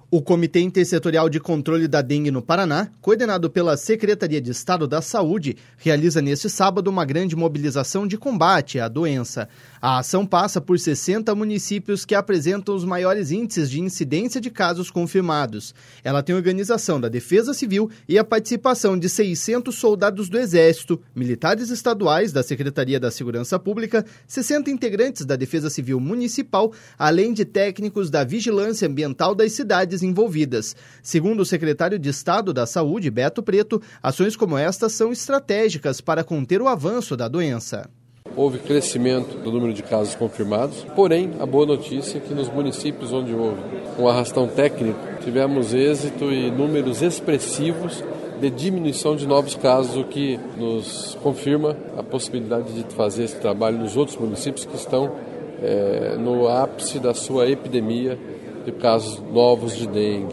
O Comitê Intersetorial de Controle da Dengue no Paraná, coordenado pela Secretaria de Estado da Saúde, realiza neste sábado uma grande mobilização de combate à doença. A ação passa por 60 municípios que apresentam os maiores índices de incidência de casos confirmados. Ela tem organização da Defesa Civil e a participação de 600 soldados do Exército, militares estaduais da Secretaria da Segurança Pública, 60 integrantes da Defesa Civil Municipal, além de técnicos da Vigilância Ambiental das cidades envolvidas. Segundo o secretário de Estado da Saúde, Beto Preto, ações como estas são estratégicas para conter o avanço da doença. Houve crescimento do número de casos confirmados, porém, a boa notícia é que nos municípios onde houve um arrastão técnico, tivemos êxito e números expressivos de diminuição de novos casos, o que nos confirma a possibilidade de fazer esse trabalho nos outros municípios que estão no ápice da sua epidemia de casos novos de dengue.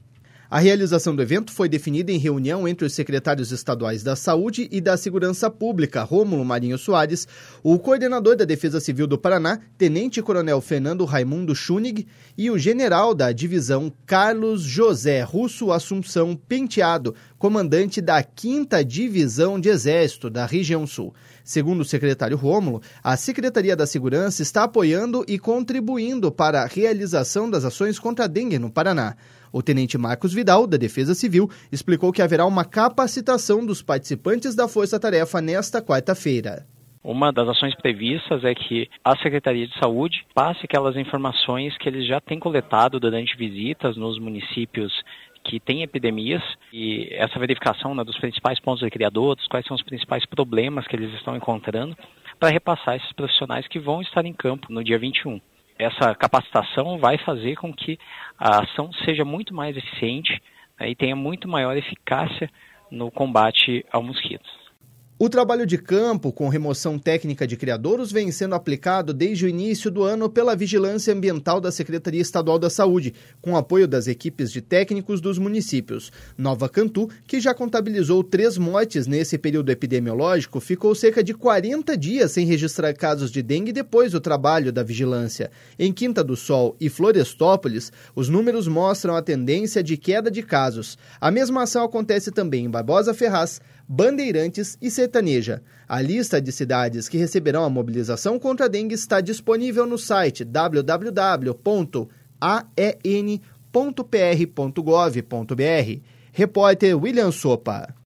A realização do evento foi definida em reunião entre os secretários estaduais da Saúde e da Segurança Pública, Rômulo Marinho Soares, o coordenador da Defesa Civil do Paraná, Tenente-Coronel Fernando Raimundo Schunig, e o general da divisão Carlos José Russo Assunção Penteado, comandante da 5ª Divisão de Exército da região sul. Segundo o secretário Rômulo, a Secretaria da Segurança está apoiando e contribuindo para a realização das ações contra a dengue no Paraná. O tenente Marcos Vidal, da Defesa Civil, explicou que haverá uma capacitação dos participantes da Força-Tarefa nesta quarta-feira. Uma das ações previstas é que a Secretaria de Saúde passe aquelas informações que eles já têm coletado durante visitas nos municípios que têm epidemias, e essa verificação dos principais pontos de criadores, quais são os principais problemas que eles estão encontrando, para repassar esses profissionais que vão estar em campo no dia 21. Essa capacitação vai fazer com que a ação seja muito mais eficiente, e tenha muito maior eficácia no combate ao mosquito. O trabalho de campo com remoção técnica de criadouros vem sendo aplicado desde o início do ano pela Vigilância Ambiental da Secretaria Estadual da Saúde, com apoio das equipes de técnicos dos municípios. Nova Cantu, que já contabilizou 3 mortes nesse período epidemiológico, ficou cerca de 40 dias sem registrar casos de dengue depois do trabalho da vigilância. Em Quinta do Sol e Florestópolis, os números mostram a tendência de queda de casos. A mesma ação acontece também em Barbosa Ferraz, Bandeirantes e Sertaneja. A lista de cidades que receberão a mobilização contra a dengue está disponível no site www.aen.pr.gov.br. Repórter William Sopa.